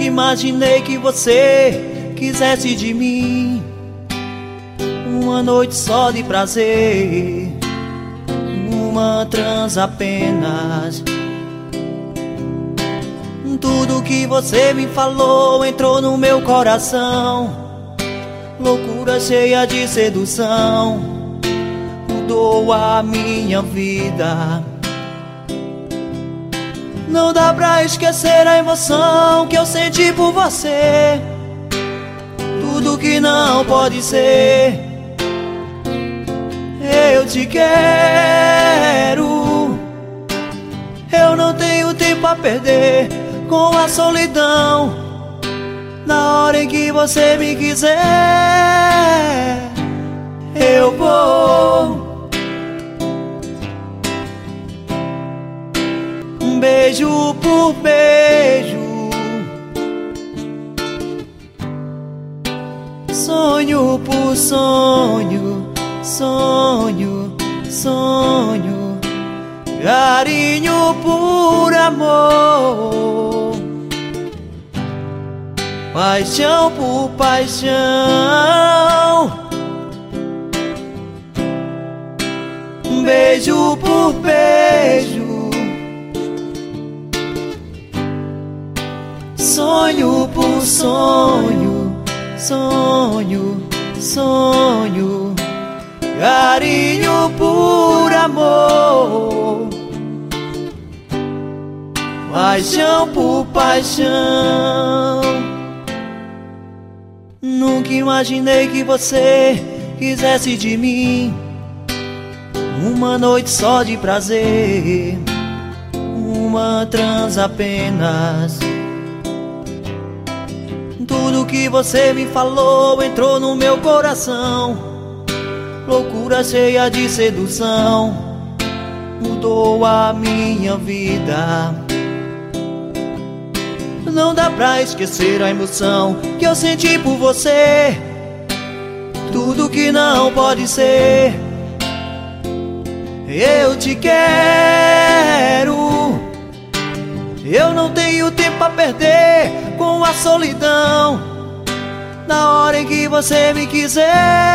imaginei que você quisesse de mim uma noite só de prazer, uma trans apenas. Tudo que você me falou entrou no meu coração, loucura cheia de sedução, mudou a minha vida. Não dá pra esquecer a emoção que eu senti por você, tudo que não pode ser. Eu te quero, eu não tenho tempo a perder com a solidão. Na hora em que você me quiser, eu vou. Beijo por beijo, sonho por sonho, sonho, sonho, carinho por amor, paixão por paixão, beijo por beijo, sonho por sonho, sonho, sonho, carinho por amor, paixão por paixão. Nunca imaginei que você quisesse de mim uma noite só de prazer, uma trans apenas. Tudo que você me falou entrou no meu coração, loucura cheia de sedução, mudou a minha vida. Não dá pra esquecer a emoção que eu senti por você, tudo que não pode ser. Eu te quero, eu não tenho tempo a perder com a solidão. Na hora em que você me quiser,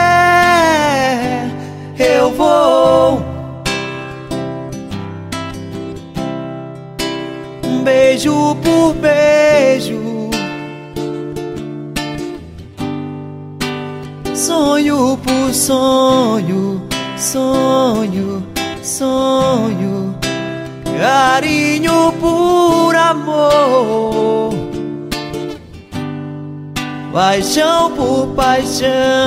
eu vou. Beijo por beijo, sonho por sonho, sonho, sonho, carinho por amor, paixão por paixão,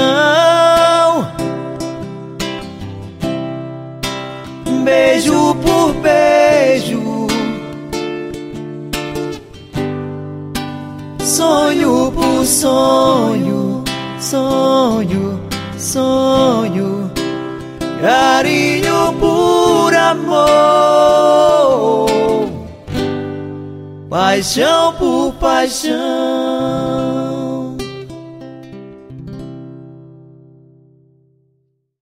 beijo por beijo, sonho por sonho, sonho, sonho, carinho por amor, paixão por paixão.